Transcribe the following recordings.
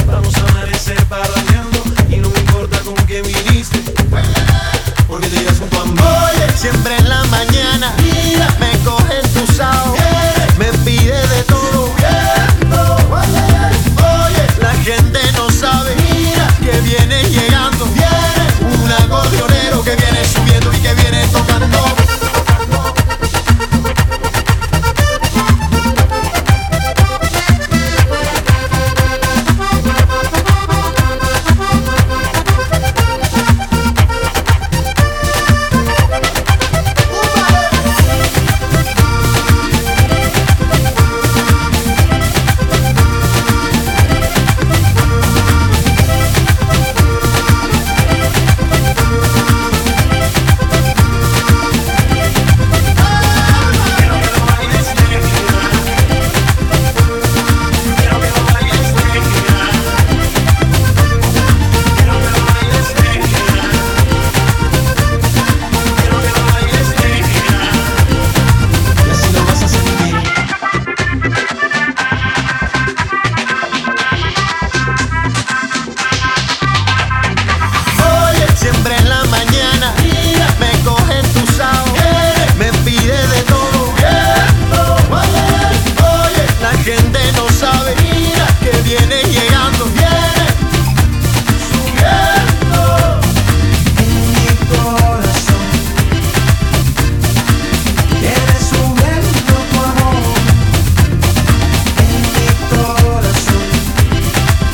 Vamos a amanecer parrandeando y no me importa con qué viniste, porque te llevas junto a mí. Oye, siempre en la mañana me coge entusado, me pide de todo. Oye, la gente no sabe que viene llegando. Un acordeonero que viene subiendo y que viene tocando.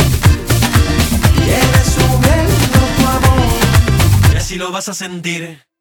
Lo vas a sentir.